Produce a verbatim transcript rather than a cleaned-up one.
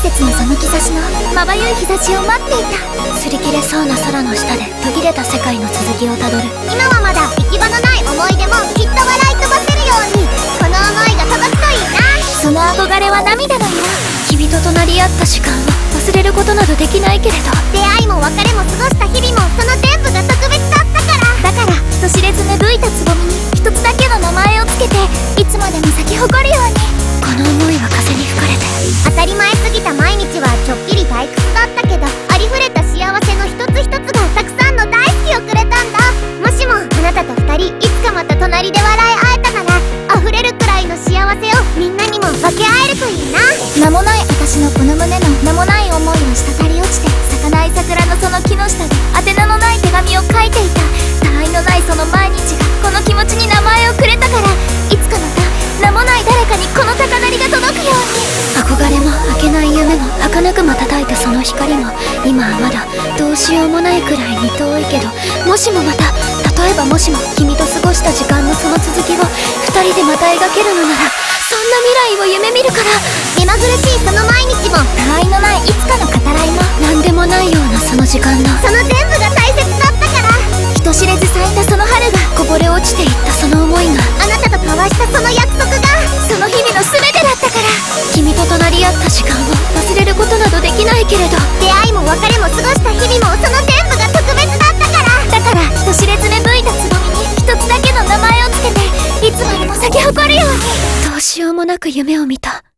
節のその兆しのまばゆい日差しを待っていた。擦り切れそうな空の下で途切れた世界の続きをたどる。 今はまだ行き場のない思い出もきっと笑い飛ばせるように、この思いが届くといいな。 その憧れは涙の色。君と隣り合った時間を忘れることなどできないけれど、 出会いも別れも過ごした日々もその全部が特別だったから。 だから人知れず芽吹いたつぼみに一つだけの名前をつけて、いつまでも咲き誇るように。この思いは風に吹かれて、 当たり前すぎた毎日はちょっきり退屈だったけど、ありふれた幸せの一つ一つがたくさんの大好きをくれたんだ。もしもあなたと二人いつかまた隣で笑い合えたなら、溢れるくらいの幸せをみんなにも分け合えるといいな。 名もない私のこの胸の名もない思いを滴り落ちて、咲かない桜のその木の下で宛名のない手紙を書いていた。他愛のないその毎日がこの気持ちに名前をくれたから、いつかまた名もない誰かにこの高鳴りが届くように。憧れも明けない夢も儚く瞬いたその光も、今はまだどうしようもないくらいに遠いけど、もしもまた、例えばもしも君と過ごした時間のその続きを二人でまた描けるのなら、そんな未来を夢見るから。 目まぐるしいその毎日も、 他愛のないいつかの語らいも、何でもないようなその時間のその全部が大切だったから。 人知れず咲いたその春がこぼれ落ちていったその思いが、 あなたと交わしたその約束がその日々の全てだったから。君と隣り合った時間を忘れることなどできないけれど、 出会いも別れも過ごした日々もその全部が特別だったから。 だから人知れず芽吹いたつぼみに一つだけの名前をつけて、いつまでも咲き誇るように。どうしようもなく夢を見た。